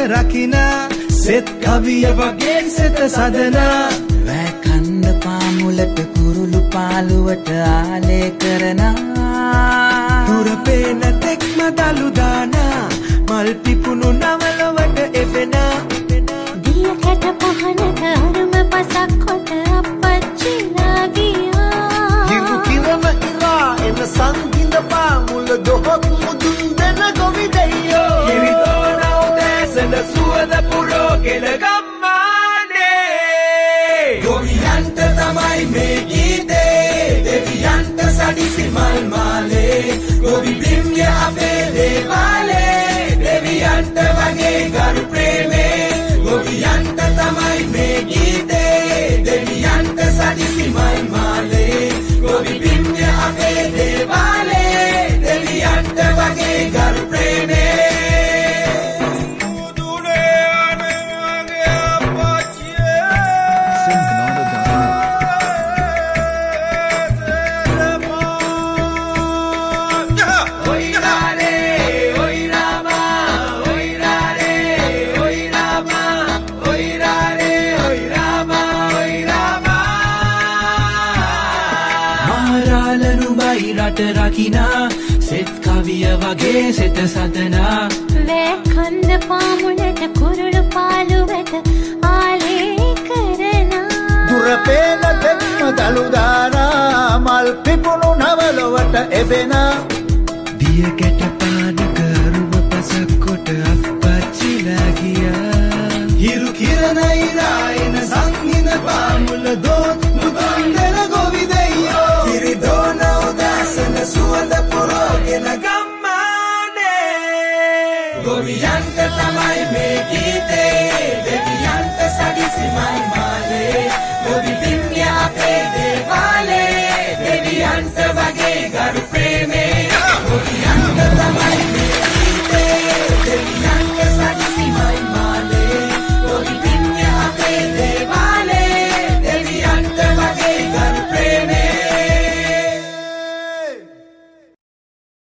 රකින සෙත් කවිය වගේ සෙත සදන වැකන්ද පාමුලට කුරුළු පාලුවට ආලේ කරන දුර පේන තෙක්ම දලු දාන මල් පිපුණු නවලවට එපෙන දිය කැට පහනක අරුම පසක් කොට අපච්චිලා ගියා හිරු කිරම ඉරා එන සංගිඳ පාමුල දොහොක් මුදුන් දෙන ගොවි දෙයියෝ කිරිතෝන උදෑසන සුවඳ පුරෝ කෙල ගම්මානේ ගොවියන්ට තමයි මේ ගීතේ දෙවියන්ට සඩිසි මල් මාලේ ගොවි බිම්ය අපේ දේවාලේ දෙවියන්ට වගේ ගරු ප්‍රේමේ ගොවියන්ට තමයි මේ ගීතේ දෙවියන්ට සඩිසි මල් මාලේ ගොවි බිම්ය අපේ දේවාලේ දෙවියන්ට වගේ ගරු ප්‍රේමේ රකිනා සෙත් කවිය වගේ සෙත සදනා වැකන්ද පාමුලට කුරුළු පාලුවට ආලේ කරනා දුර පේන තෙක්ම දලු දානා මල් පිපුණු නවලවට එබෙන දිය කැට පානක අරුම පසක් කොට අපච්චිලා ගියා හිරු කිරණ ඉරා එන සංගිඳ පාමුල දොත් මුදුන් දෙන ගොවි දෙයියෝ කිරිදෝන උදෑසන සුවඳ පුරෝගෙන ගම්මානේ ගොවියන්ට තමයි මේ ගීතේ දෙවියන්ට සඩිසි මල් මාලේ ගොවි බිම්ය අපේ දේවාලේ දෙවියන්ට වගේ ගරු ප්‍රේම